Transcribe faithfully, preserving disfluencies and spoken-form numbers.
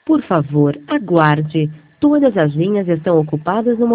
Por favor, aguarde. Todas as linhas estão ocupadas no